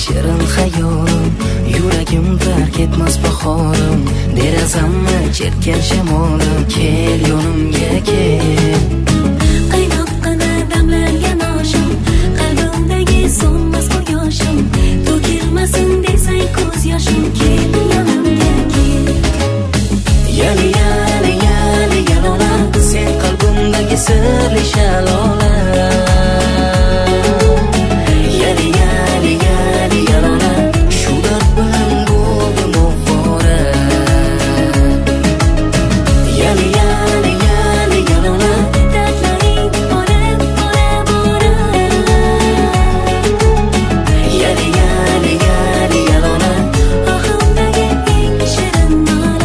shirin xayolim, yuragim tark etmas bahorim, derazamni chertgan shamolim, kel yonimga kel. Qaynoqqina damlangan oshim, qalbimdagi so'nmas quyoshim, to'kilmasin desang ko'z yoshim, kel yonimga kel. Yali yali yali yalola, sen qalbimdagi sirli shalola. Yali yali yali yalola, shu dard bilan bo'ldim ovora. Yali yali yali yalola, Dardlaring borib bora. yali yali yali yalola. Ohimdagi eng shirin nola.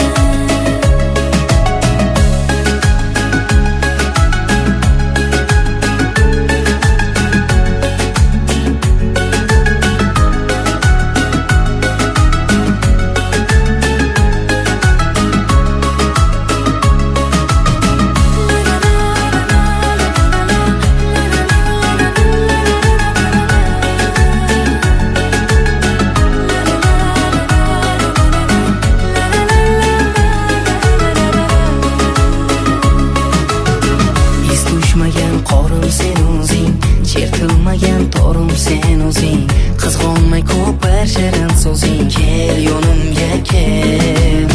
Iz tushmagan qorim sen o'zing, chertilmagan torim sen o'zing, qizg'onmay ko'par shirin so'zing, kel yonimga kel.